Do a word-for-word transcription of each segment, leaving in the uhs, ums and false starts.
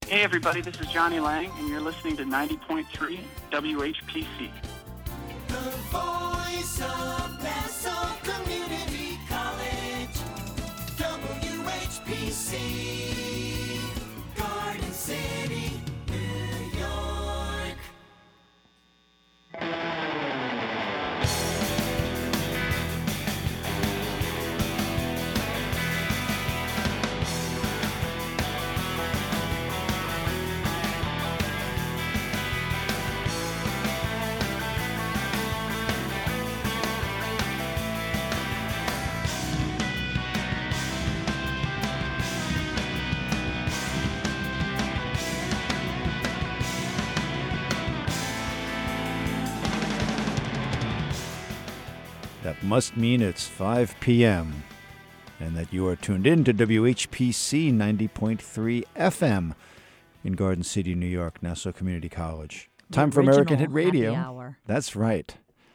Hey everybody, this is Johnny Lang, and you're listening to ninety point three W H P C. The voice of Nassau Community College, W H P C, Garden City, New York. That must mean it's five p.m. and that you are tuned in to W H P C ninety point three F M in Garden City, New York, Nassau Community College. Time for American Hit Radio. Happy hour. That's right.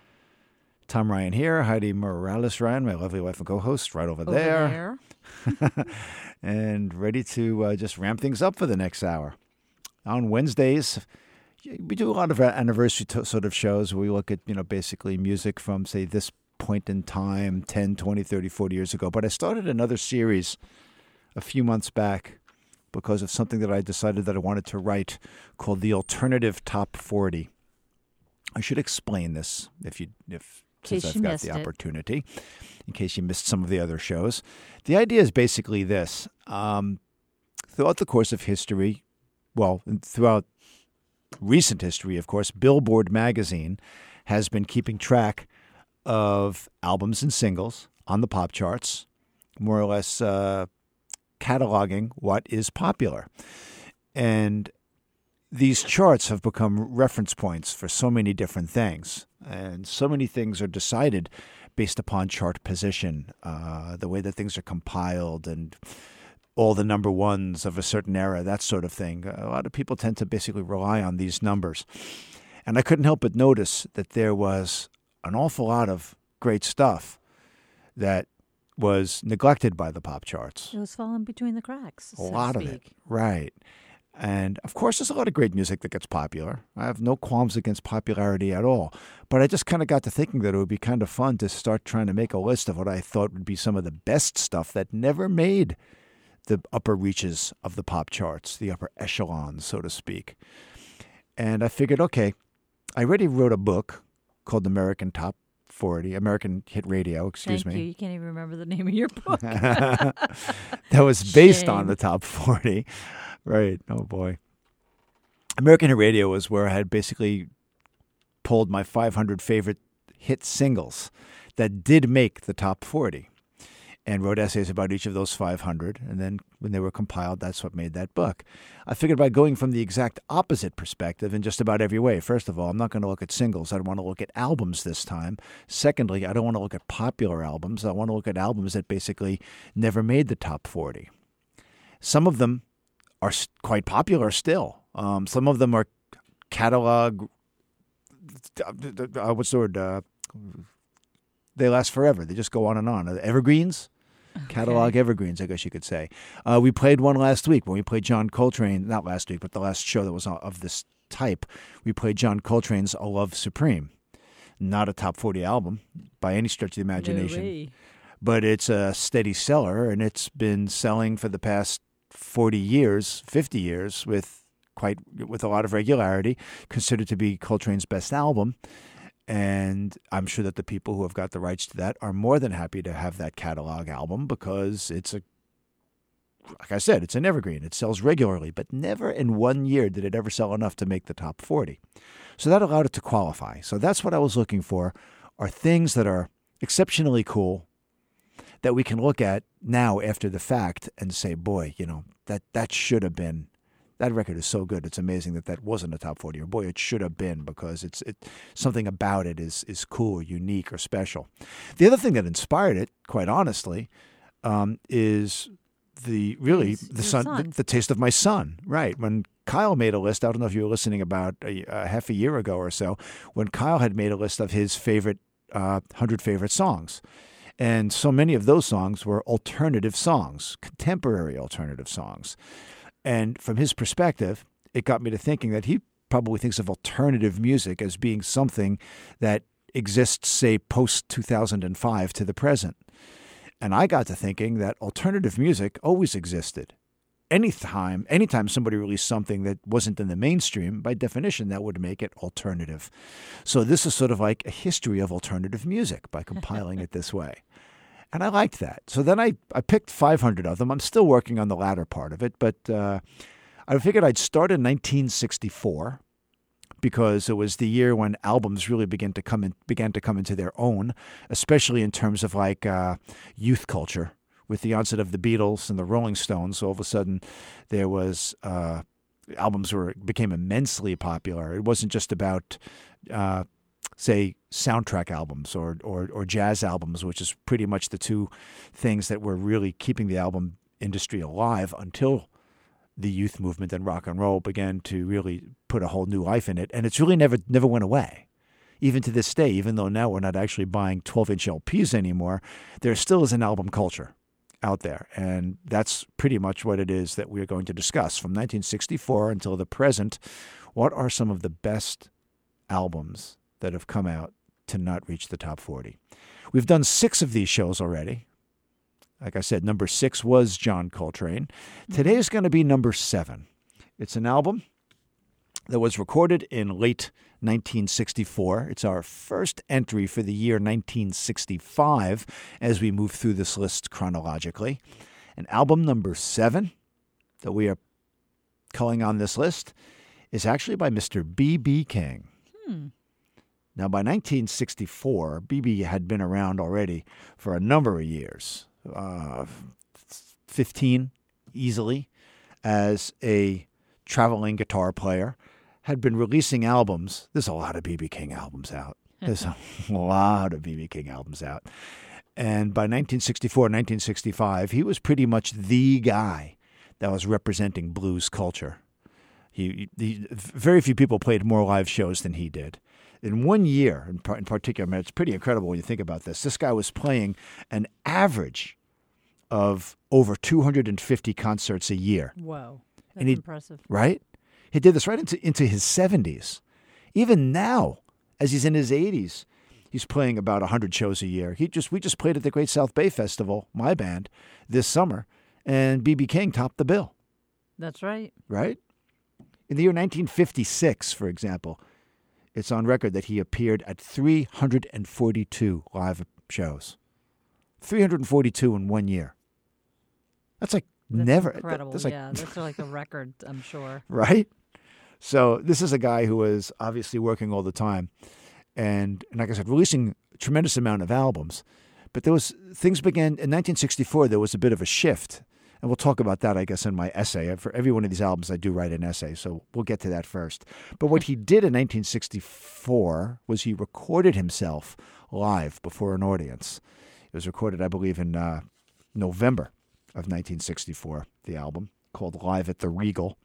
Tom Ryan here. Heidi Morales Ryan, my lovely wife and co-host, right over, Over there. there. And ready to uh, just ramp things up for the next hour. On Wednesdays, we do a lot of anniversary to- sort of shows where we look at, you know, basically music from, say, this point in time, ten, twenty, thirty, forty years ago. But I started another series a few months back because of something that I decided that I wanted to write called the Alternative Top forty. I should explain this if you, if since case I've you got missed the it. opportunity, in case you missed some of the other shows. The idea is basically this. Um, throughout the course of history, well, throughout recent history, of course, Billboard magazine has been keeping track of albums and singles on the pop charts, more or less uh, cataloging what is popular. And these charts have become reference points for so many different things. And so many things are decided based upon chart position, uh, the way that things are compiled and all the number ones of a certain era, that sort of thing. A lot of people tend to basically rely on these numbers. And I couldn't help but notice that there was an awful lot of great stuff that was neglected by the pop charts. It was falling between the cracks. A so to lot of it, speak. right. And, of course, there's a lot of great music that gets popular. I have no qualms against popularity at all. But I just kind of got to thinking that it would be kind of fun to start trying to make a list of what I thought would be some of the best stuff that never made the upper reaches of the pop charts, the upper echelons, so to speak. And I figured, okay, I already wrote a book called American Top forty, American Hit Radio, excuse Thank me. you. You can't even remember the name of your book. That was based Shame. on the top forty. Right. Oh, boy. American Hit Radio was where I had basically pulled my five hundred favorite hit singles that did make the top forty and wrote essays about each of those five hundred. And then when they were compiled, that's what made that book. I figured by going from the exact opposite perspective in just about every way. First of all, I'm not going to look at singles. I don't want to look at albums this time. Secondly, I don't want to look at popular albums. I want to look at albums that basically never made the top forty. Some of them are quite popular still. Um, some of them are catalog, uh, what's the word? Uh, they last forever. They just go on and on. Evergreens? Catalog Okay. evergreens, I guess you could say. Uh, we played one last week when we played John Coltrane, not last week, but the last show that was of this type. We played John Coltrane's A Love Supreme. Not a top forty album by any stretch of the imagination. No way. But it's a steady seller, and it's been selling for the past forty years, fifty years, with quite with a lot of regularity, considered to be Coltrane's best album. And I'm sure that the people who have got the rights to that are more than happy to have that catalog album because it's a, like I said, it's an evergreen. It sells regularly, but never in one year did it ever sell enough to make the top forty. So that allowed it to qualify. So that's what I was looking for, are things that are exceptionally cool that we can look at now after the fact and say, boy, you know, that, that should have been, that record is so good. It's amazing that that wasn't a top forty. Or boy, it should have been because it's it something about it is is cool, or unique, or special. The other thing that inspired it, quite honestly, um, is the really Is the your son, son. The, the taste of my son. Right when Kyle made a list. I don't know if you were listening about a, a half a year ago or so when Kyle had made a list of his favorite uh, hundred favorite songs. And so many of those songs were alternative songs, contemporary alternative songs. And from his perspective, it got me to thinking that he probably thinks of alternative music as being something that exists, say, post two thousand five to the present. And I got to thinking that alternative music always existed. Anytime, anytime somebody released something that wasn't in the mainstream, by definition, that would make it alternative. So this is sort of like a history of alternative music by compiling it this way. And I liked that. So then I, I picked five hundred of them. I'm still working on the latter part of it, but uh, I figured I'd start in nineteen sixty-four because it was the year when albums really began to come in, began to come into their own, especially in terms of like uh, youth culture. With the onset of the Beatles and the Rolling Stones, all of a sudden there was uh, albums were became immensely popular. It wasn't just about, uh, say, soundtrack albums or, or or jazz albums, which is pretty much the two things that were really keeping the album industry alive until the youth movement and rock and roll began to really put a whole new life in it. And it's really never never went away. Even to this day, even though now we're not actually buying twelve-inch L Ps anymore, there still is an album culture out there. And that's pretty much what it is that we're going to discuss. From nineteen sixty-four until the present, what are some of the best albums that have come out to not reach the top forty? We've done six of these shows already. Like I said, number six was John Coltrane. Today is going to be number seven. It's an album that was recorded in late nineteen sixty-four. It's our first entry for the year nineteen sixty-five as we move through this list chronologically. And album number seven that we are calling on this list is actually by Mister B B King. Hmm. Now, by nineteen sixty-four, B B had been around already for a number of years, uh, fifteen easily, as a traveling guitar player. Had been releasing albums. There's a lot of B B King albums out. There's a lot of B B King albums out. And by nineteen sixty-four, nineteen sixty-five, he was pretty much the guy that was representing blues culture. He, he very few people played more live shows than he did. In one year, in, par- in particular, I mean, it's pretty incredible when you think about this. This guy was playing an average of over two hundred fifty concerts a year. Whoa. That's And he- impressive. Right? He did this right into into his seventies. Even now, as he's in his eighties, he's playing about one hundred shows a year. He just we just played at the Great South Bay Festival, my band, this summer, and B B King topped the bill, That's right. right? In the year nineteen fifty-six, for example, it's on record that he appeared at three hundred forty-two live shows. three hundred forty-two in one year. That's like That's never. incredible. That's like, yeah, that's like a record, I'm sure. right? So this is a guy who was obviously working all the time, and, and like I said, releasing a tremendous amount of albums. But there was things began in nineteen sixty-four. There was a bit of a shift, and we'll talk about that, I guess, in my essay. For every one of these albums, I do write an essay, so we'll get to that first. But what he did in nineteen sixty-four was he recorded himself live before an audience. It was recorded, I believe, in uh, November of nineteen sixty-four. The album called "Live at the Regal."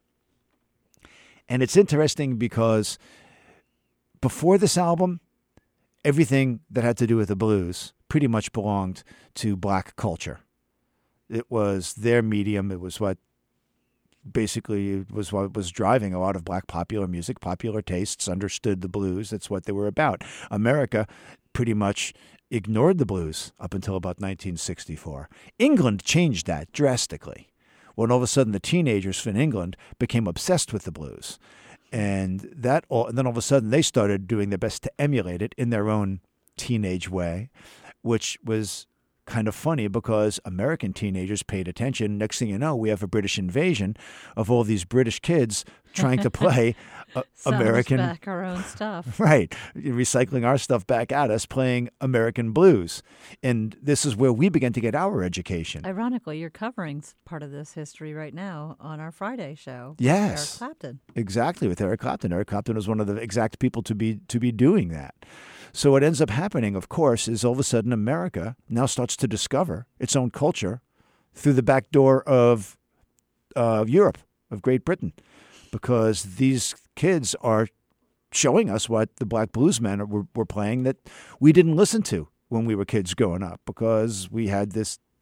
And it's interesting because before this album, everything that had to do with the blues pretty much belonged to black culture. It was their medium. It was what basically it was what was driving a lot of black popular music. Popular tastes understood the blues. That's what they were about. America pretty much ignored the blues up until about nineteen sixty-four. England changed that drastically when all of a sudden the teenagers in England became obsessed with the blues. And that all, and then all of a sudden they started doing their best to emulate it in their own teenage way, which was kind of funny because American teenagers paid attention. Next thing you know, we have a British invasion of all these British kids trying to play uh, Selling us American. back our own stuff. Right. Recycling our stuff back at us, playing American blues. And this is where we began to get our education. Ironically, you're covering s- part of this history right now on our Friday show. with Yes. Eric Clapton. Exactly, with Eric Clapton. Eric Clapton was one of the exact people to be to be doing that. So what ends up happening, of course, is all of a sudden America now starts to discover its own culture through the back door of uh, Europe, of Great Britain, because these kids are showing us what the black bluesmen were, were playing that we didn't listen to when we were kids growing up, because we had this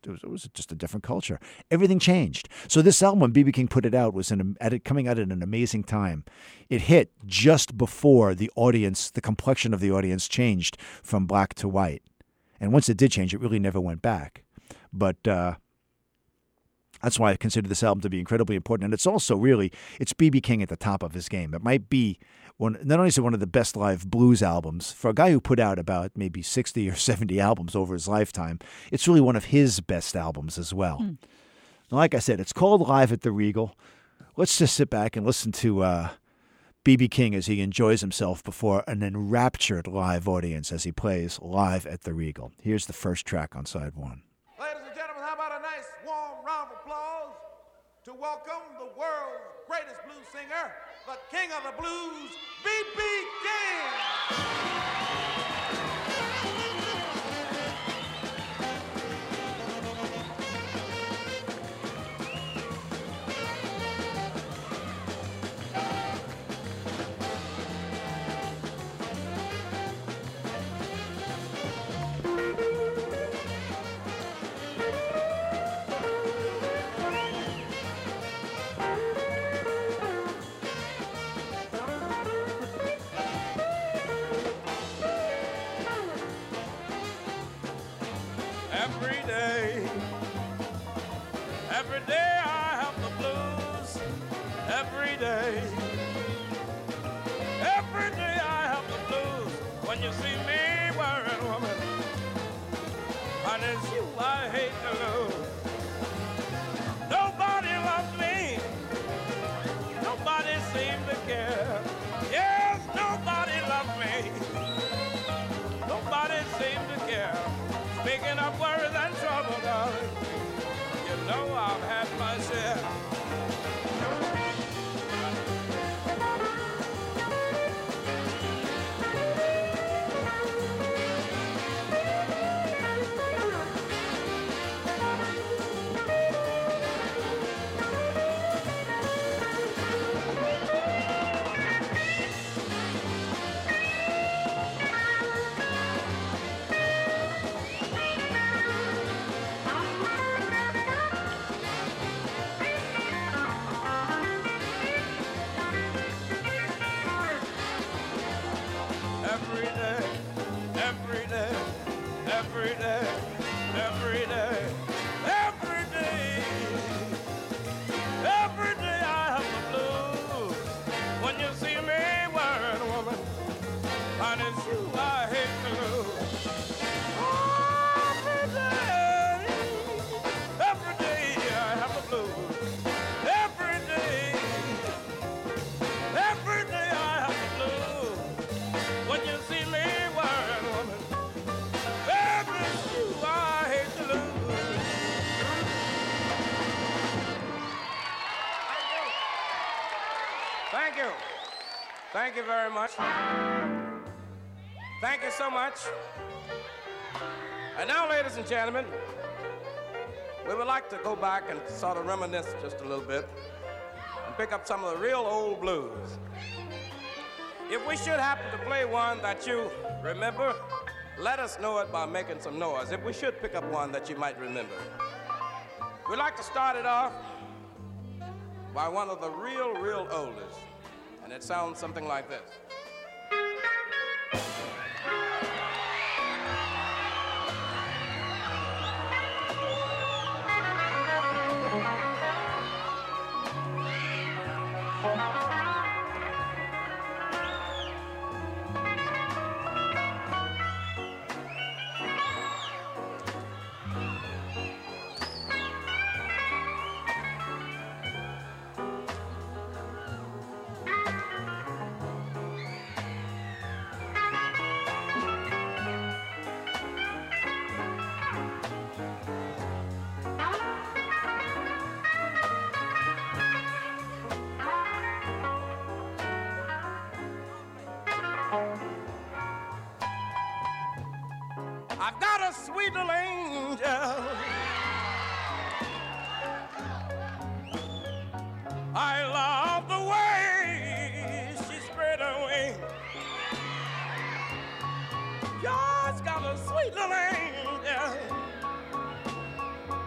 it was, it was just a different culture. Everything changed. So this album, when B B King put it out, was an, at it, coming out at an amazing time. It hit just before the audience, the complexion of the audience changed from black to white. And once it did change, it really never went back. But uh, that's why I consider this album to be incredibly important. And it's also really, it's B B King at the top of his game. It might be one, not only is it one of the best live blues albums, for a guy who put out about maybe sixty or seventy albums over his lifetime, it's really one of his best albums as well. Mm. Like I said, it's called Live at the Regal. Let's just sit back and listen to uh, B B King as he enjoys himself before an enraptured live audience as he plays Live at the Regal. Here's the first track on side one. Ladies and gentlemen, how about a nice warm round of applause to welcome the world's greatest blues singer, the king of the blues, B B King! Every day, every day I have the blues. Every day, every day I have the blues. When you see me wearing woman, and it's you I hate to lose. Nobody loves me. Nobody seems to care. Yes, nobody loves me. Nobody seems to care. Speaking of worries and trouble, darling, you know I've had my share. Every day, every day, every day, every day, every day, every day I have the blues. When you see me wearing a woman, and it's you I hate to lose. Every day, every day I have the blues. Every day, every day I have the blues. When you see me wearing a woman, baby, it's you I hate to lose. Thank you. Thank you. Thank you very much. Thank you so much. And now, ladies and gentlemen, we would like to go back and sort of reminisce just a little bit and pick up some of the real old blues. If we should happen to play one that you remember, let us know it by making some noise. If we should pick up one that you might remember. We'd like to start it off by one of the real, real oldest. And it sounds something like this. I've got a sweet little angel. I love the way she spread her wings. God's got a sweet little angel.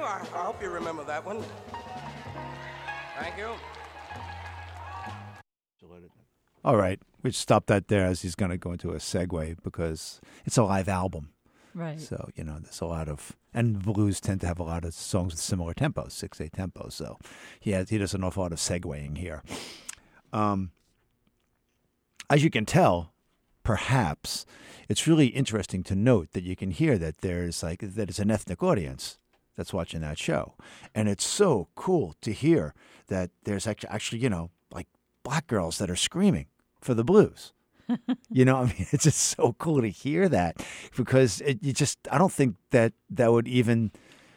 I, I hope you remember that one. Thank you. All right, we stop that there as he's going to go into a segue because it's a live album. Right. So, you know, there's a lot of, and blues tend to have a lot of songs with similar tempos, six eight tempos. So he has, he does an awful lot of segueing here. Um, as you can tell, perhaps, it's really interesting to note that you can hear that there's like, that it's an ethnic audience that's watching that show. And it's so cool to hear that there's actually, actually you know, like black girls that are screaming for the blues. You know, I mean, it's just so cool to hear that because it, you just, I don't think that that would even,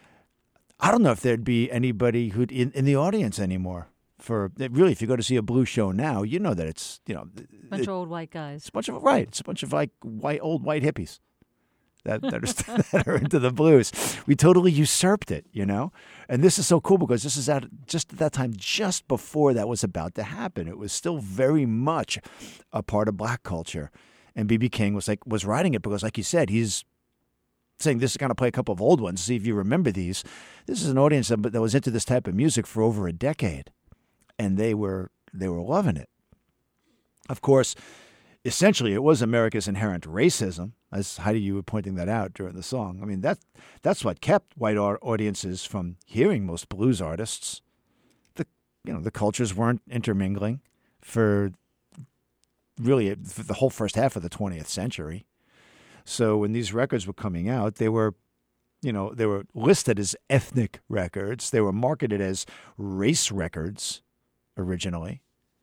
I don't know if there'd be anybody who'd in, in the audience anymore for, really, if you go to see a blues show now, you know that it's, you know. Bunch it, of old white guys. It's a bunch of, right, it's a bunch of like white, old white hippies that, that, are, that are into the blues. We totally usurped it, you know? And this is so cool because this is at just at that time, just before that was about to happen. It was still very much a part of black culture. And B B King was like was writing it because, like you said, he's saying this is going to play a couple of old ones, see if you remember these. This is an audience that, that was into this type of music for over a decade. And they were they were loving it. Of course, essentially, it was America's inherent racism, as Heidi, you were pointing that out during the song. I mean, that that's what kept white audiences from hearing most blues artists. The you know the cultures weren't intermingling for really for the whole first half of the twentieth century. So when these records were coming out, they were, you know, they were listed as ethnic records. They were marketed as race records originally,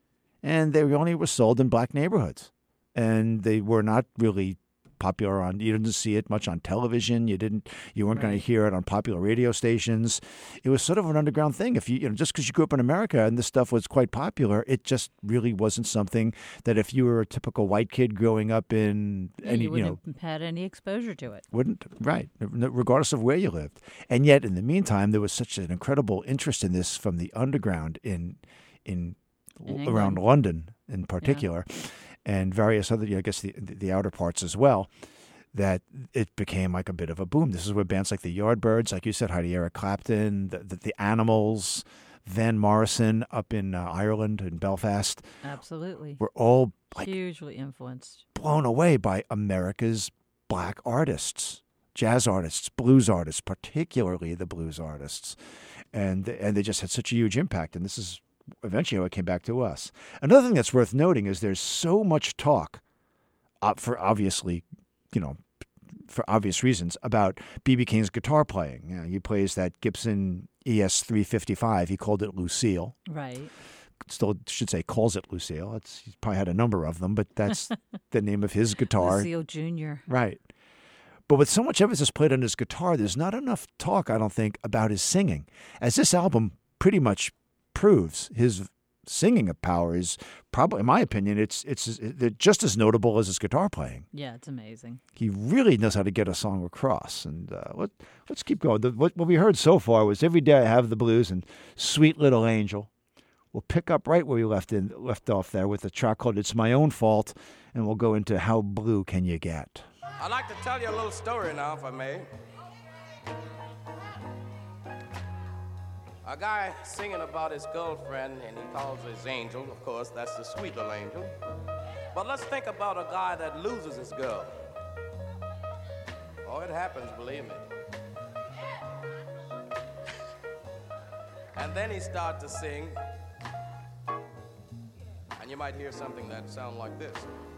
and they only were sold in black neighborhoods. And they were not really popular on, you didn't see it much on television. You didn't, you weren't right. going to hear it on popular radio stations. It was sort of an underground thing. If you, you know, just because you grew up in America and this stuff was quite popular, it just really wasn't something that if you were a typical white kid growing up in yeah, any, you wouldn't you know, have had any exposure to it. Wouldn't, right, regardless of where you lived. And yet, in the meantime, there was such an incredible interest in this from the underground in, in, in around London in particular. Yeah. And various other, I guess, the the outer parts as well, that it became like a bit of a boom. This is where bands like the Yardbirds, like you said, Heidi, Eric Clapton, the, the, the Animals, Van Morrison up in uh, Ireland, in Belfast. Absolutely. Were all like hugely influenced. Blown away by America's black artists, jazz artists, blues artists, particularly the blues artists. And, and they just had such a huge impact. And this is eventually it came back to us. Another thing that's worth noting is there's so much talk, uh, for obviously, you know, for obvious reasons, about B B King's guitar playing. You know, he plays that Gibson E S three fifty-five. He called it Lucille. Right. Still should say calls it Lucille. It's, he's probably had a number of them, but that's the name of his guitar. Lucille Junior Right. But with so much emphasis played on his guitar, there's not enough talk, I don't think, about his singing. As this album pretty much proves, his singing power is probably, in my opinion, it's it's it's just as notable as his guitar playing. Yeah, it's amazing. He really knows how to get a song across. And uh, let, let's keep going. The, what, what we heard so far was Every Day I Have the Blues and Sweet Little Angel. We'll pick up right where we left in left off there with a track called It's My Own Fault, and we'll go into How Blue Can You Get? I'd like to tell you a little story now, if I may. A guy singing about his girlfriend, and he calls his angel. Of course, that's the sweet little angel. But let's think about a guy that loses his girl. Oh, it happens, believe me. And then he starts to sing, and you might hear something that sounds like this.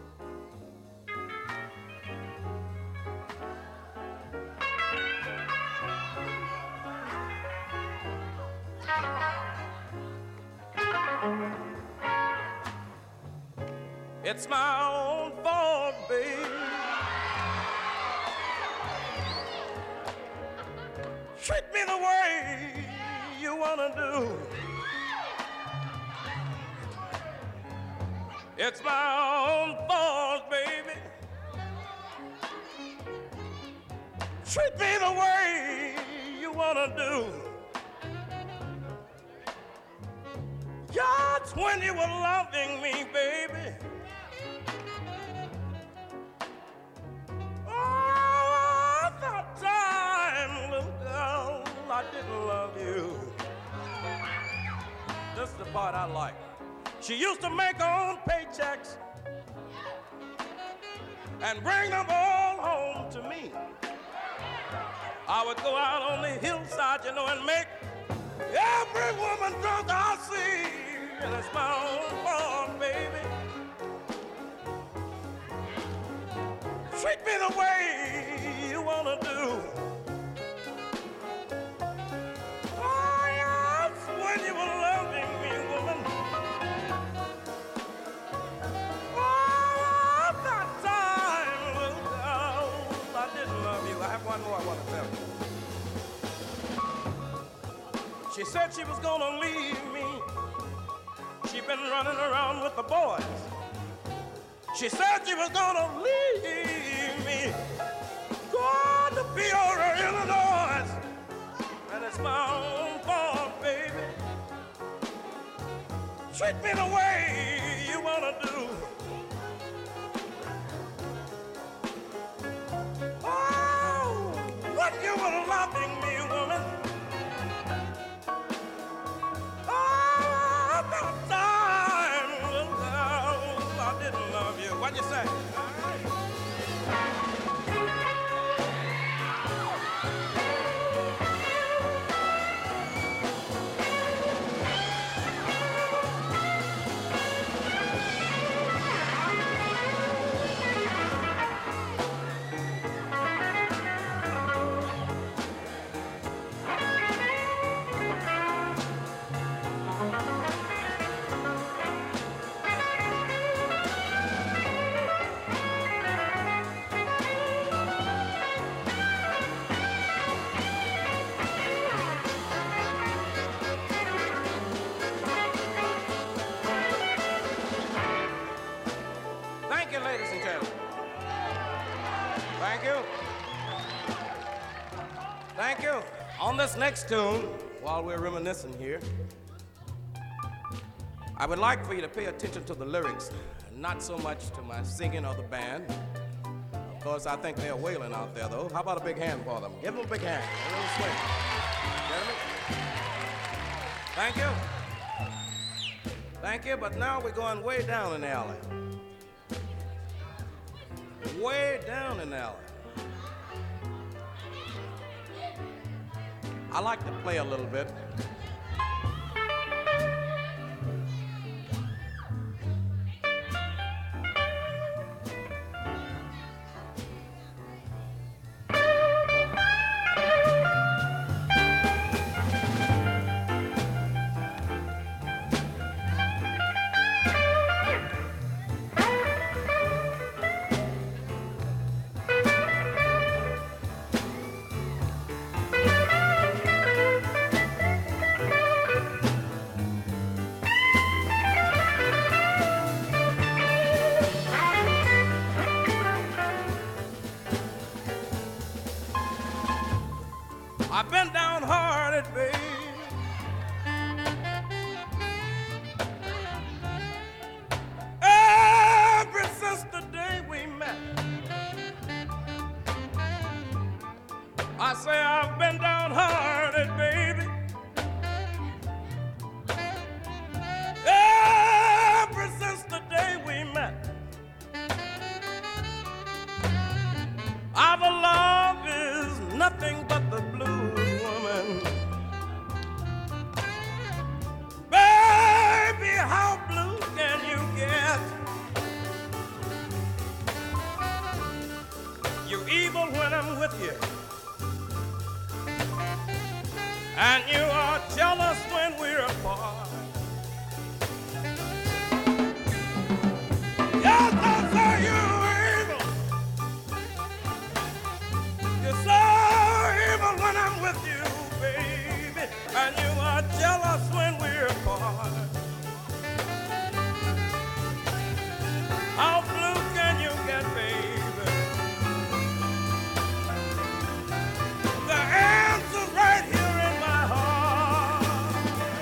It's my own fault, babe. Treat me the way you wanna do. It's my own fault, baby. Treat me the way you wanna do. Just when you were loving me, baby. Oh, that time, little girl, I didn't didn't love you. This is the part I like. She used to make her own paychecks and bring them all home to me. I would go out on the hillside, you know, and make every woman drunk I see. And it's my own farm, baby. Treat me the way you wanna do. Oh, yes, when you were loving me, woman. Oh, that time, little girl, I didn't love you. I have one more I want to tell you. She said she was gonna leave me. She'd been running around with the boys. She said she was gonna leave me, going to Peoria, Illinois, and it's my own farm, baby. Treat me the way you wanna do. Oh, when you were loving me, woman. Oh, about time, little girl, I didn't love you. What'd you say? Thank you, ladies and gentlemen. Thank you. Thank you. On this next tune, while we're reminiscing here, I would like for you to pay attention to the lyrics, not so much to my singing or the band. Of course, I think they're wailing out there, though. How about a big hand for them? Give them a big hand. A little swing. Gentlemen? Thank you. Thank you, but now we're going way down in the alley. Way down in the alley. I like to play a little bit. I've been downhearted, babe. Ever since the day we met, I say I've been downhearted, baby. Ever since the day we met, our love is nothing but the blues, woman. Baby, how blue can you get? You're evil when I'm with you, and you are jealous when we're apart. Yes, I say you're evil. You're so evil when I'm with you, baby, and you are jealous when we're apart. How blue can you get, baby? The answer's right here in my heart.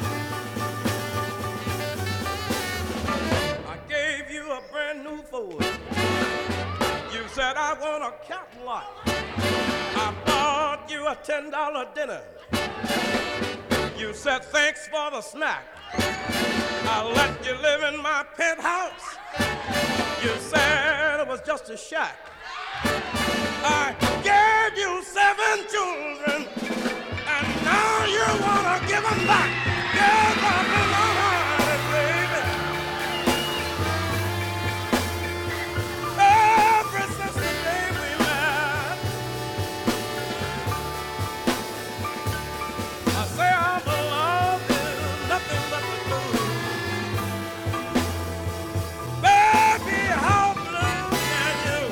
I gave you a brand new Ford. You said I want a Cadillac. I bought you a ten dollar dinner. You said thanks for the snack. I let you live in my penthouse. You said it was just a shack. I gave you seven children, and now you wanna give them back. Give up in my heart, baby. Ever since the day we met, I say our love is nothing but the truth. Baby, how blue can you?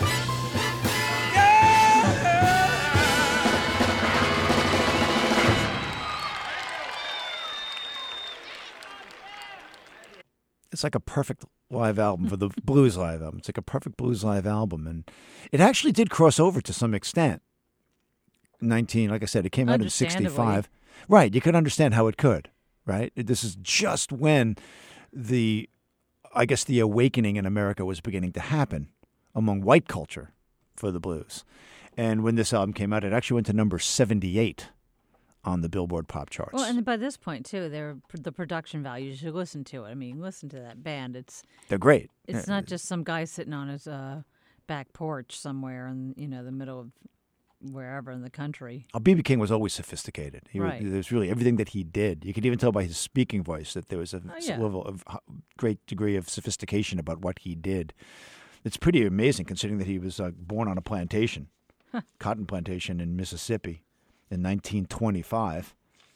It's like a perfect live album for the blues live album. It's like a perfect blues live album, and it actually did cross over to some extent. Nineteen, like I said, it came out in sixty-five. Right, you could understand how it could. Right, this is just when the, I guess, the awakening in America was beginning to happen among white culture for the blues, and when this album came out, it actually went to number seventy-eight on the Billboard pop charts. Well, and by this point too, they're the production values. You listen to it. I mean, listen to that band. It's They're great. It's not just some guy sitting on his uh, back porch somewhere in you know the middle of wherever in the country. Oh, B B King was always sophisticated. He Right. was, there's really everything that he did. You could even tell by his speaking voice that there was a Oh, yeah. level of h- great degree of sophistication about what he did. It's pretty amazing considering that he was uh, born on a plantation, cotton plantation in Mississippi in nineteen twenty-five.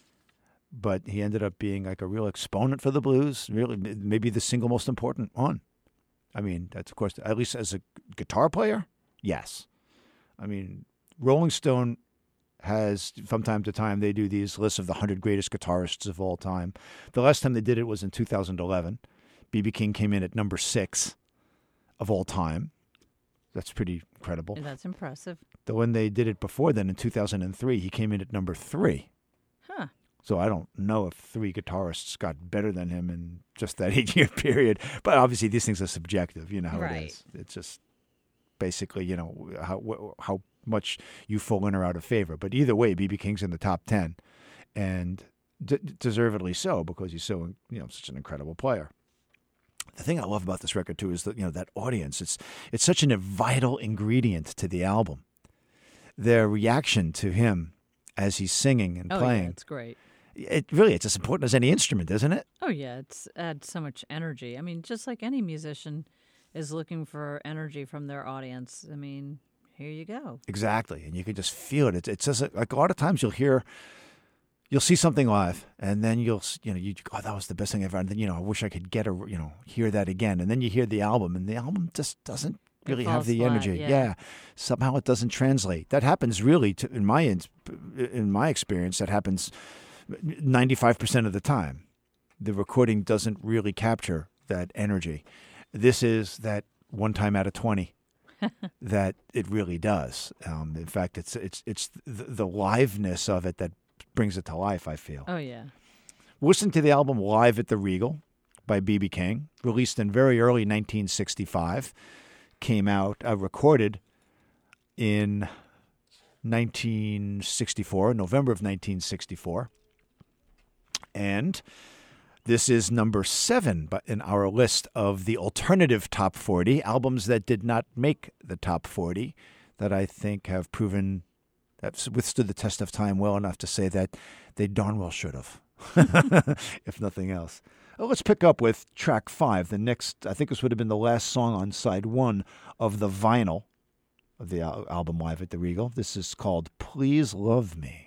But he ended up being like a real exponent for the blues, really m- maybe the single most important one. I mean, that's of course, at least as a guitar player, yes. I mean, Rolling Stone has, from time to time, they do these lists of the one hundred greatest guitarists of all time. The last time they did it was in two thousand eleven. B B King came in at number six of all time. That's pretty incredible. That's impressive. The when they did it before then, in two thousand three, he came in at number three. Huh. So I don't know if three guitarists got better than him in just that eight-year period. But obviously, these things are subjective. You know how Right. it is. It's just basically, you know, how wh- how much you fall in or out of favor. But either way, B B King's in the top ten, and d- deservedly so, because he's so, you know, such an incredible player. The thing I love about this record too is that, you know, that audience. It's it's such a vital ingredient to the album. Their reaction to him as he's singing and Oh playing. yeah, it's great. It really, it's as important as any instrument, isn't it? Oh yeah, it's adds so much energy. I mean, just like any musician is looking for energy from their audience. I mean, here you go. Exactly, and you can just feel it. It's, it's just like a lot of times you'll hear, you'll see something live, and then you'll, s- you know, you oh, that was the best thing ever, and then you know, I wish I could get a, you know, hear that again, and then you hear the album, and the album just doesn't really have falls the flat, energy. yeah. Somehow it doesn't translate. That happens really, to, in my in, in my experience, that happens ninety-five percent of the time. The recording doesn't really capture that energy. This is that one time out of twenty that it really does. Um, in fact, it's it's it's the, the liveness of it that brings it to life, I feel. Oh yeah. Listen to the album Live at the Regal by B B King, released in very early nineteen sixty-five, came out, uh, recorded in nineteen sixty-four, November of nineteen sixty-four. And this is number seven bu- in our list of the alternative top forty, albums that did not make the top forty, that I think have proven, have withstood the test of time well enough to say that they darn well should have, if nothing else. Well, let's pick up with track five. The next, I think this would have been the last song on side one of the vinyl of the al- album Live at the Regal. This is called Please Love Me.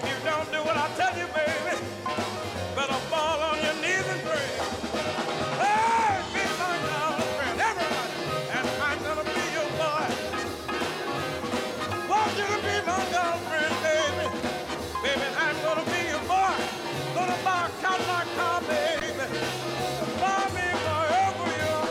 you don't do what I tell you, baby, better fall on your knees and pray. Hey, be my girlfriend, everybody, and I'm gonna be your boy. Want you to be my girlfriend, baby, baby, I'm gonna be your boy. Gonna buy a Cadillac car, baby, buy me forever your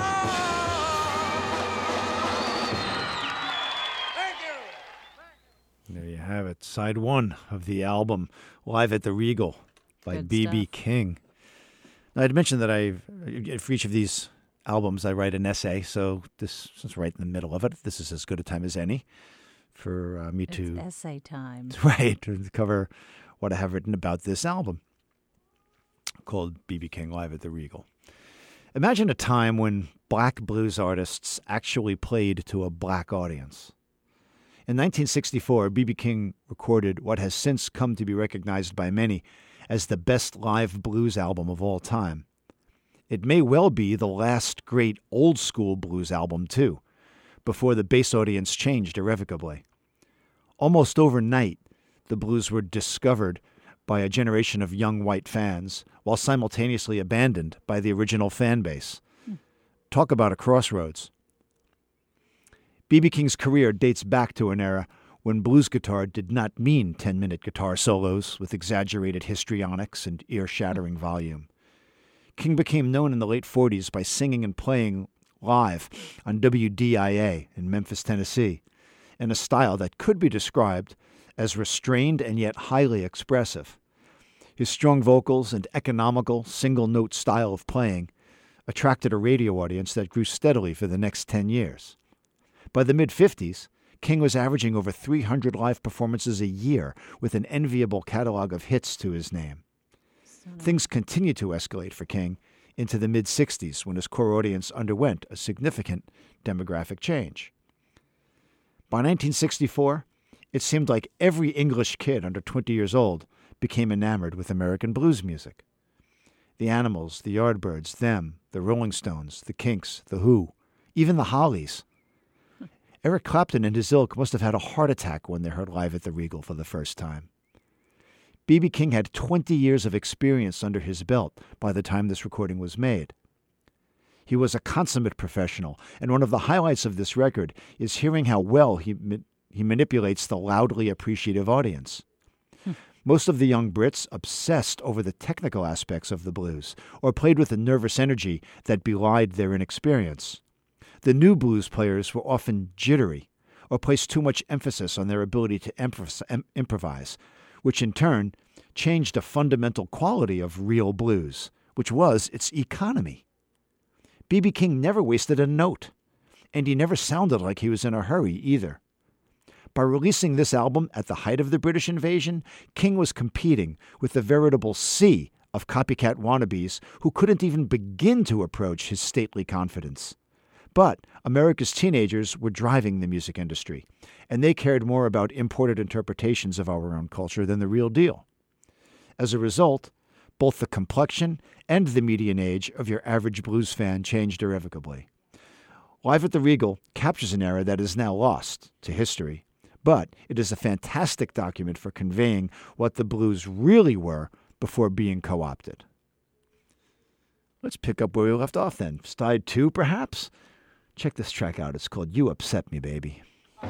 heart. Thank you. There you have it. Side one of the album, Live at the Regal by Good B B stuff. King. Now, I'd mentioned that I, for each of these albums, I write an essay. So this is right in the middle of it. This is as good a time as any for uh, me It's to, essay time. right, to cover what I have written about this album called B B King Live at the Regal. Imagine a time when black blues artists actually played to a black audience. In nineteen sixty-four, B B King recorded what has since come to be recognized by many as the best live blues album of all time. It may well be the last great old-school blues album, too, before the bass audience changed irrevocably. Almost overnight, the blues were discovered by a generation of young white fans, while simultaneously abandoned by the original fan base. Talk about a crossroads. B B King's career dates back to an era when blues guitar did not mean ten-minute guitar solos with exaggerated histrionics and ear-shattering volume. King became known in the late forties by singing and playing live on W D I A in Memphis, Tennessee, in a style that could be described as restrained and yet highly expressive. His strong vocals and economical single-note style of playing attracted a radio audience that grew steadily for the next ten years. By the mid-fifties, King was averaging over three hundred live performances a year with an enviable catalog of hits to his name. Things continued to escalate for King into the mid-sixties when his core audience underwent a significant demographic change. By nineteen sixty-four, it seemed like every English kid under twenty years old became enamored with American blues music. The Animals, the Yardbirds, Them, the Rolling Stones, the Kinks, the Who, even the Hollies. Eric Clapton and his ilk must have had a heart attack when they heard Live at the Regal for the first time. B B King had twenty years of experience under his belt by the time this recording was made. He was a consummate professional, and one of the highlights of this record is hearing how well he ma- he manipulates the loudly appreciative audience. Most of the young Brits obsessed over the technical aspects of the blues, or played with a nervous energy that belied their inexperience. The new blues players were often jittery, or placed too much emphasis on their ability to emph- em- improvise, which in turn changed a fundamental quality of real blues, which was its economy. B B King never wasted a note, and he never sounded like he was in a hurry either. By releasing this album at the height of the British invasion, King was competing with the veritable sea of copycat wannabes who couldn't even begin to approach his stately confidence. But America's teenagers were driving the music industry, and they cared more about imported interpretations of our own culture than the real deal. As a result, both the complexion and the median age of your average blues fan changed irrevocably. Live at the Regal captures an era that is now lost to history, but it is a fantastic document for conveying what the blues really were before being co-opted. Let's pick up where we left off then. Side two, perhaps? Check this track out. It's called You Upset Me, Baby.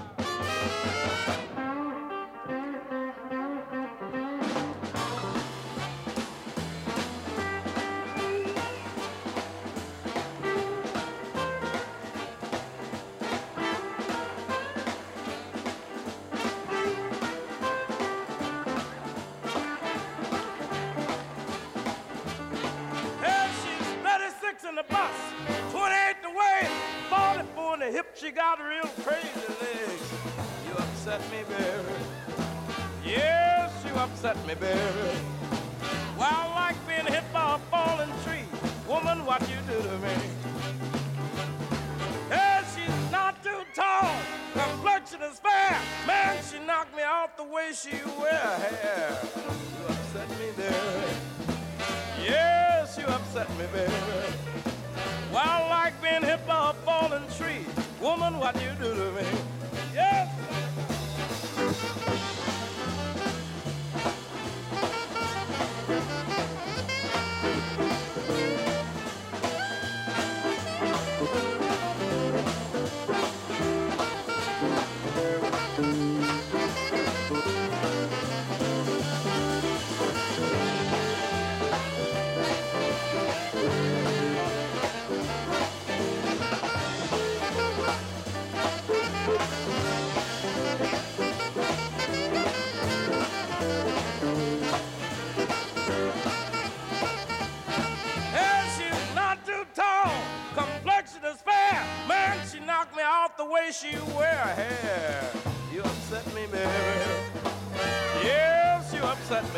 Hey, she's thirty-six in the bus, twenty-eight in the waist, forty-four in the hip. She got real crazy legs. You upset me, baby. Yes, you upset me, baby. Well, I like being hit by a falling tree. Woman, what you do to me? Hey, she's not too tall. Complexion is fair. Man, she knocked me off the way she wear her hair. You upset me, baby. Yes, you upset me, baby. Well, I like being hit by a falling tree. Woman, what you do to me? Yes.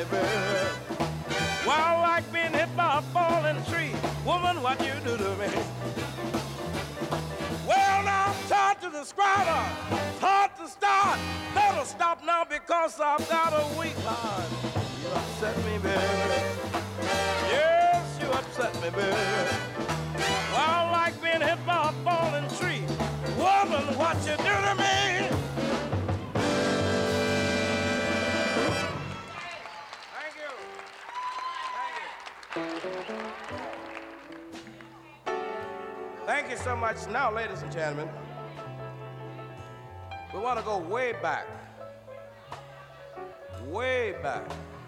baby. Well, like being hit by a falling tree. Woman, what you do to me? Well, now I'm hard to describe her. It's hard to start. Never stop now because I've got a weak heart. You upset me, baby. Yes, you upset me, baby. Well, like being hit by a falling tree. Woman, what you do to me? Thank you. Thank you. Thank you so much. Now, ladies and gentlemen, we want to go way back. Way back.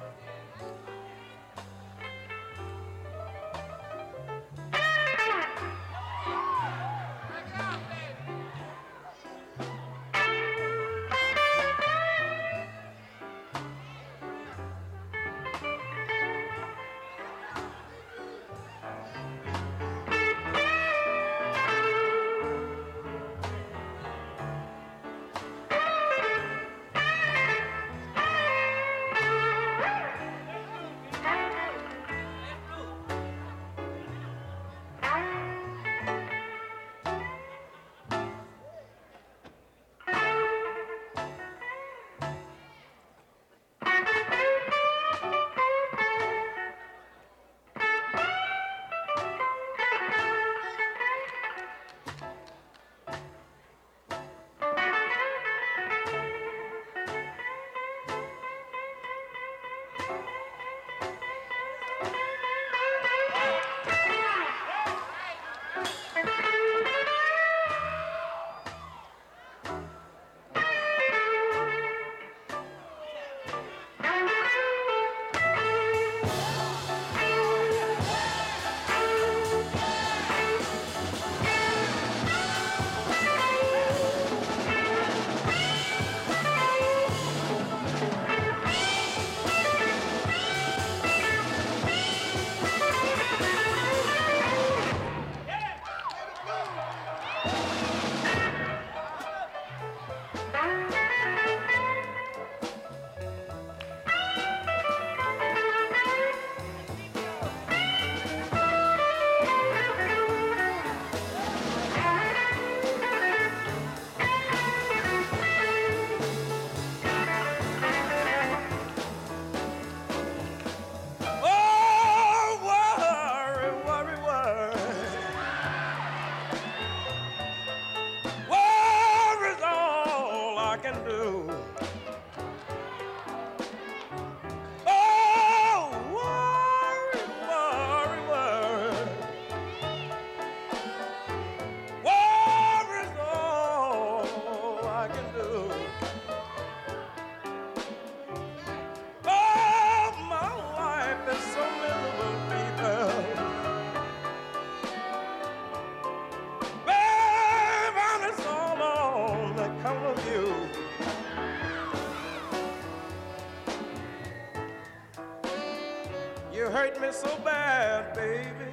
You hurt me so bad, baby.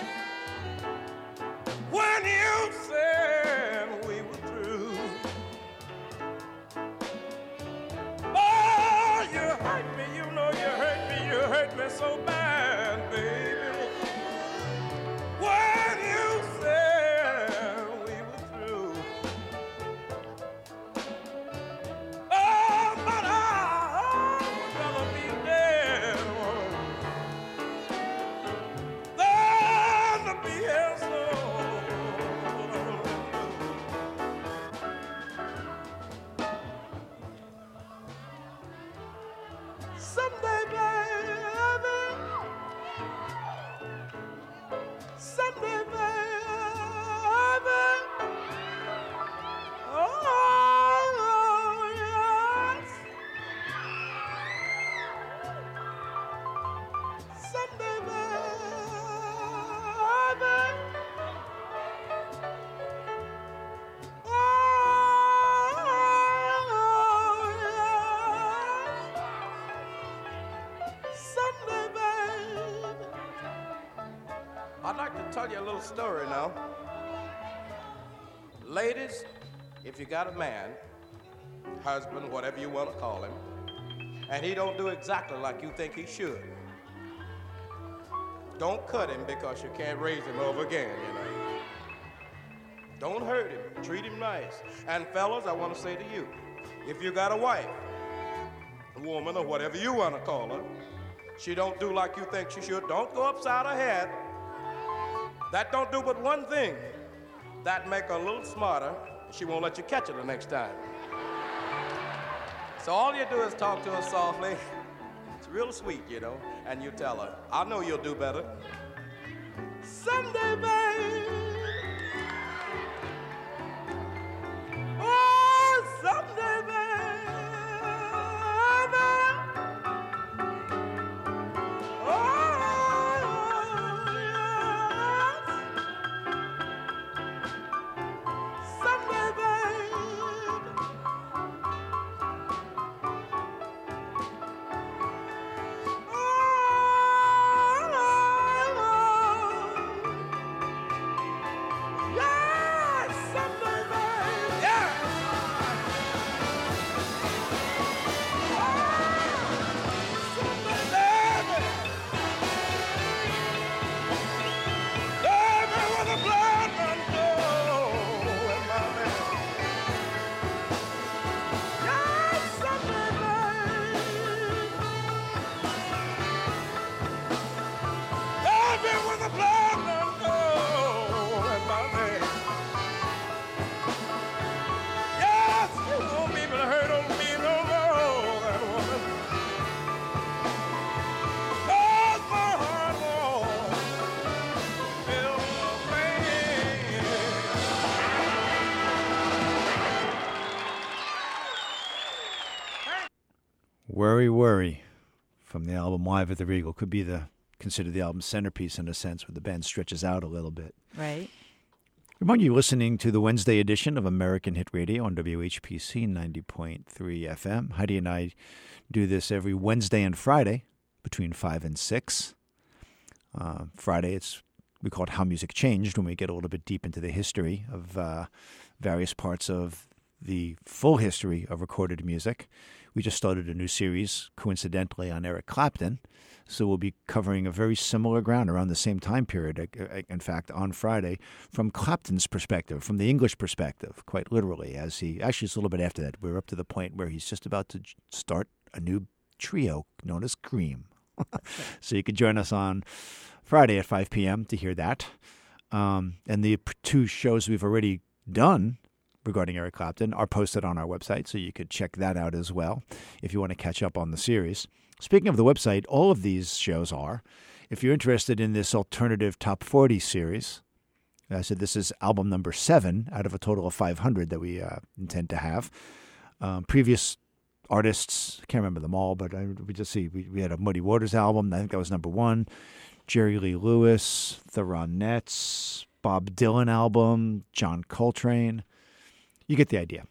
When you said we were through. Oh, you hurt me, you know you hurt me, you hurt me so bad, baby. When you said we were through. Oh, but I'd rather be dead than to be held so. Someday, baby, someday, baby, oh, yes, someday, baby, oh, yes. Someday, baby. I'd like to tell you a little story now. Ladies, if you got a man, husband, whatever you want to call him, and he don't do exactly like you think he should, don't cut him because you can't raise him over again, you know. Don't hurt him. Treat him nice. And fellas, I want to say to you, if you got a wife, a woman, or whatever you want to call her, she don't do like you think she should, don't go upside her head. That don't do but one thing. That make her a little smarter. She won't let you catch her the next time. So all you do is talk to her softly. It's real sweet, you know, and you tell her, I know you'll do better. Someday, babe. Oh, someday, babe. Worry, Worry from the album Live at the Regal could be the considered the album's centerpiece in a sense, where the band stretches out a little bit. Right. Remind you, listening to the Wednesday edition of American Hit Radio on W H P C ninety point three F M. Heidi and I do this every Wednesday and Friday between five and six. Uh, Friday, it's we call it How Music Changed, when we get a little bit deep into the history of uh, various parts of the full history of recorded music. We just started a new series, coincidentally, on Eric Clapton. So we'll be covering a very similar ground around the same time period, in fact, on Friday, from Clapton's perspective, from the English perspective, quite literally, as he, actually it's a little bit after that. We're up to the point where he's just about to start a new trio known as Cream. So you can join us on Friday at five p.m. to hear that. Um, and the two shows we've already done regarding Eric Clapton are posted on our website, so you could check that out as well if you want to catch up on the series. Speaking of the website, all of these shows are. If you're interested in this alternative top forty series, I said this is album number seven out of a total of five hundred that we uh, intend to have. Um, previous artists, I can't remember them all, but I, we just see, we, we had a Muddy Waters album, I think that was number one. Jerry Lee Lewis, the Ronettes, Bob Dylan album, John Coltrane. You get the idea.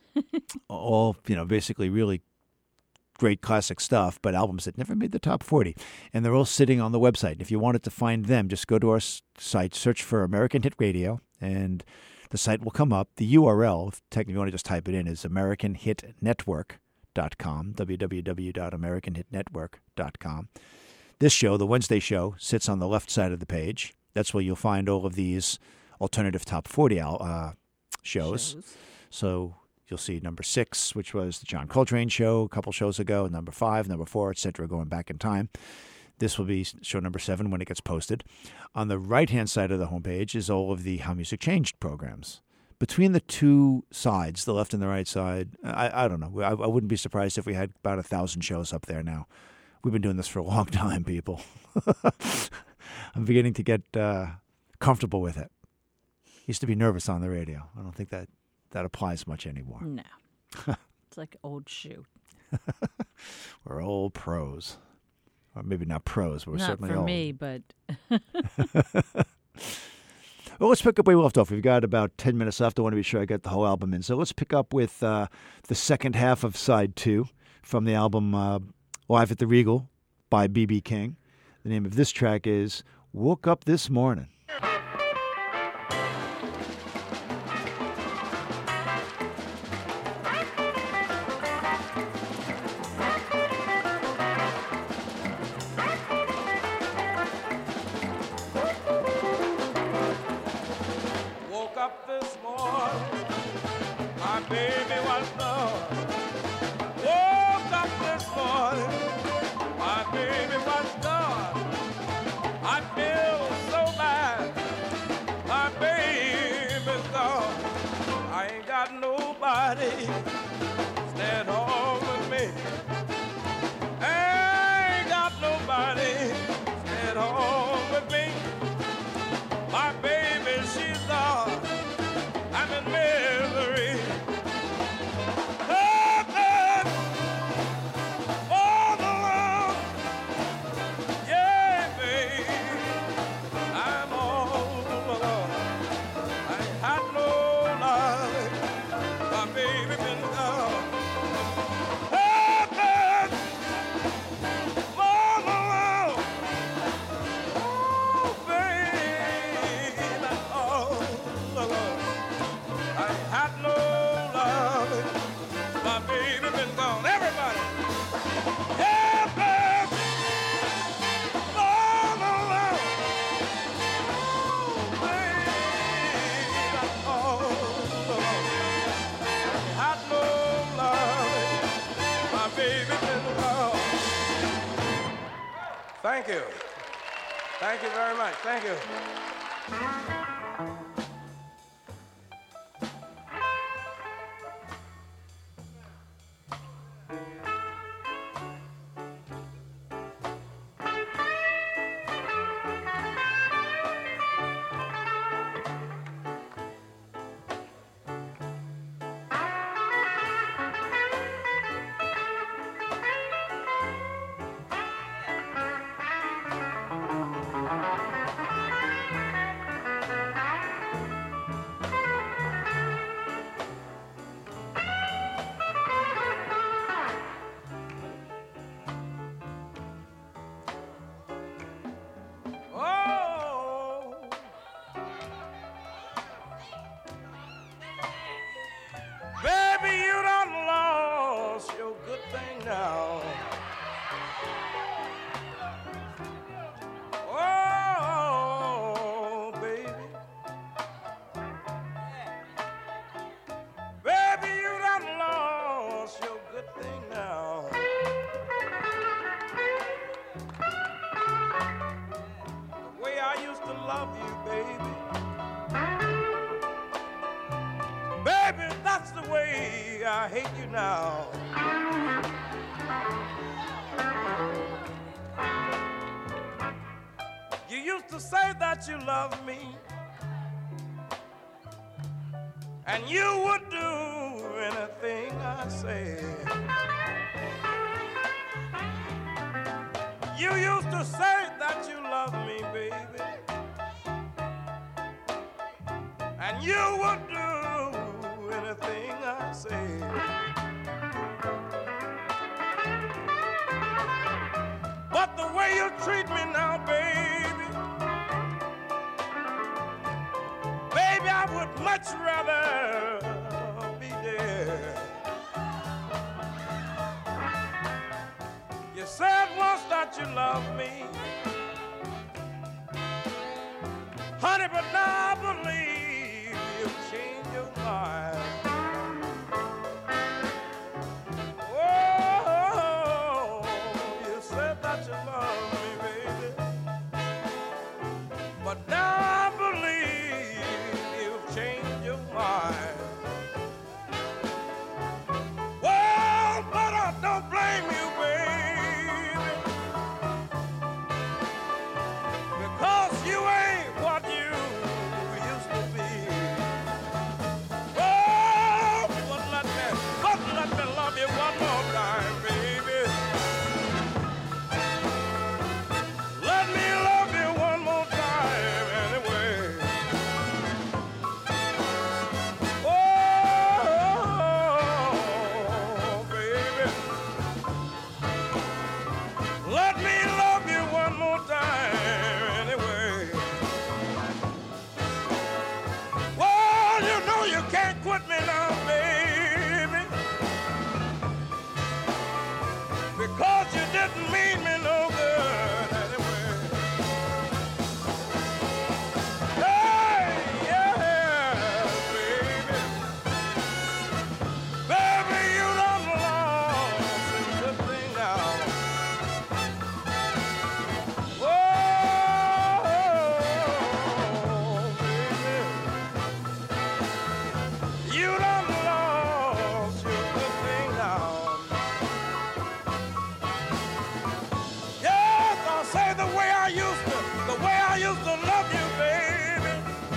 All, you know, basically really great classic stuff, but albums that never made the top forty. And they're all sitting on the website. If you wanted to find them, just go to our site, search for American Hit Radio, and the site will come up. The U R L, if technically you want to just type it in, is american hit network dot com, w w w dot american hit network dot com. This show, the Wednesday show, sits on the left side of the page. That's where you'll find all of these alternative top forty uh, shows. shows. So you'll see number six, which was the John Coltrane show a couple shows ago, number five, number four, et cetera, going back in time. This will be show number seven when it gets posted. On the right-hand side of the homepage is all of the How Music Changed programs. Between the two sides, the left and the right side, I, I don't know. I, I wouldn't be surprised if we had about a thousand shows up there now. We've been doing this for a long time, people. I'm beginning to get uh, comfortable with it. Used to be nervous on the radio. I don't think that that applies much anymore. No. It's like old shoe. We're old pros. Or maybe not pros, but we're not certainly for old. me, but... Well, let's pick up where we left off. We've got about ten minutes left. I want to be sure I get the whole album in. So let's pick up with uh, the second half of side two from the album uh, Live at the Regal by B B King. The name of this track is Woke Up This Morning. was gone. Woke up this morning, my baby was gone. I feel so bad, my baby's gone. I ain't got nobody staying home with me. I ain't got nobody staying home with me. My baby, she's gone. I'm in misery. Hurting all alone. Yeah, baby, I'm all alone. I ain't had no love. My baby been gone. Hurting all alone. Oh, baby, I'm all alone. I ain't had no love. My baby been gone. Everybody. Yeah, baby. All alone. Oh, baby. I'm all alone. I ain't had no love. My baby been gone. Thank you. Thank you very much. Thank you. Oh, baby, you done lost your good thing now. Oh, baby, baby, you done lost your good thing now. The way I used to love you, baby. Baby, that's the way I hate you now. You used to say that you loved me, and you would do anything I said. You used to say that you loved me, baby, and you would do anything I said. But the way you treat me now, baby, baby, I would much rather be dead. You said once that you loved me, honey, but now I believe you've changed your mind. Oh, you said that you loved me, baby, but now I believe you've changed your mind. Well, but I don't blame you, baby, because you ain't what you used to be. Oh, but let me, but let me love you one more time, baby. Let me love you one more time, and say the way I used to, the way I used to love you, baby.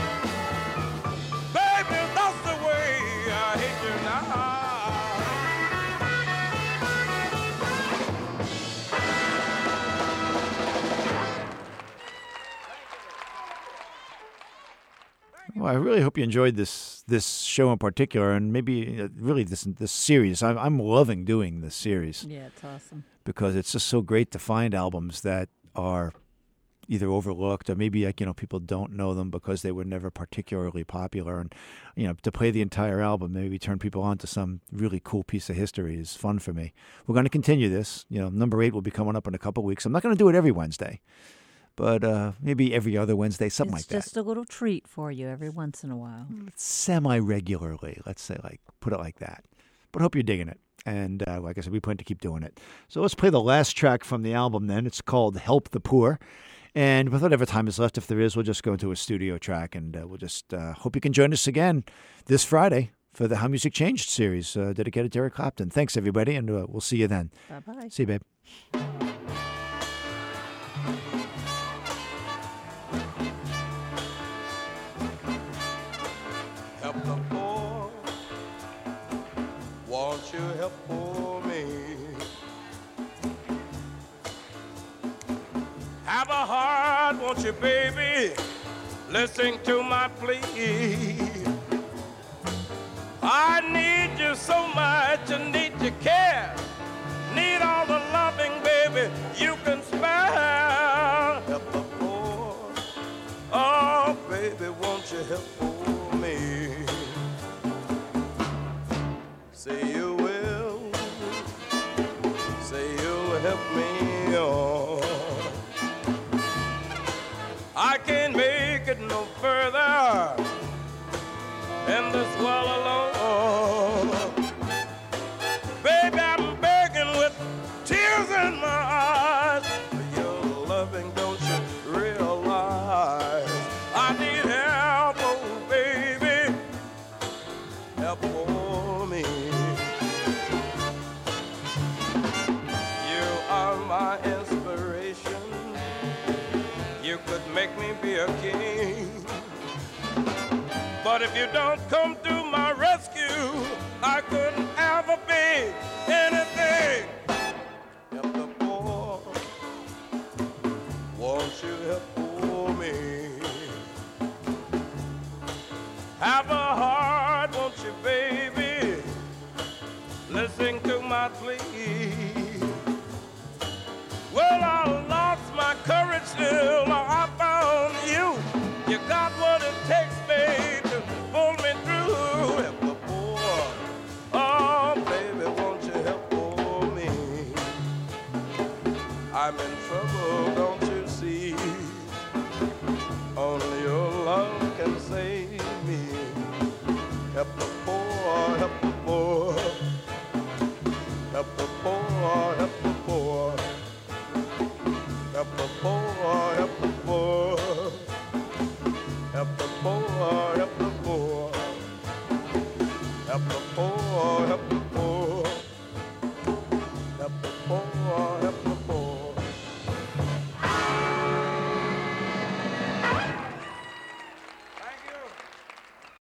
Baby, that's the way I hate you now. Well, I really hope you enjoyed this this show in particular, and maybe uh, really this this series. I'm I'm loving doing this series Yeah, it's awesome. because it's just so great to find albums that are either overlooked or maybe like you know people don't know them because they were never particularly popular, and you know to play the entire album, maybe turn people on to some really cool piece of history is fun for me. We're going to continue this. You know, number eight will be coming up in a couple of weeks. I'm not going to do it every Wednesday, but uh, maybe every other Wednesday, something It's like that. just a little treat for you every once in a while. Semi-regularly, let's say, like put it like that. But hope you're digging it. And uh, like I said, we plan to keep doing it. So let's play the last track from the album then. It's called Help the Poor. And with whatever time is left, if there is, we'll just go into a studio track. And uh, we'll just uh, hope you can join us again this Friday for the How Music Changed series uh, dedicated to Eric Clapton. Thanks, everybody, and uh, we'll see you then. Bye-bye. See you, babe. Help the poor. Won't you help poor me? Have a heart, won't you, baby? Listen to my plea. I need you so much, I need your care. Need all the loving, baby, you can spare. Help the poor. Oh, baby, won't you help poor me? Say you will. Say you'll help me on. I can't make it no further in this world alone. Baby, I'm begging with tears in my eyes for your loving, don't you realize? I need help, oh baby, help for me. You are my inspiration. You could make me be a king. But if you don't come to my rescue, I couldn't ever be anything. Help the poor. Won't you help poor me? Have a heart, won't you, baby? Listen to my plea. Well, I lost my courage till I found you. You got what it takes, babe, to pull me through. Help the poor. Oh, baby, won't you help poor me? I'm in trouble, don't you see? Only your love can save me. Help the poor, help the poor. Help the poor, help the poor. Help the poor, help the poor. Help the poor, help the poor. Help the poor, help the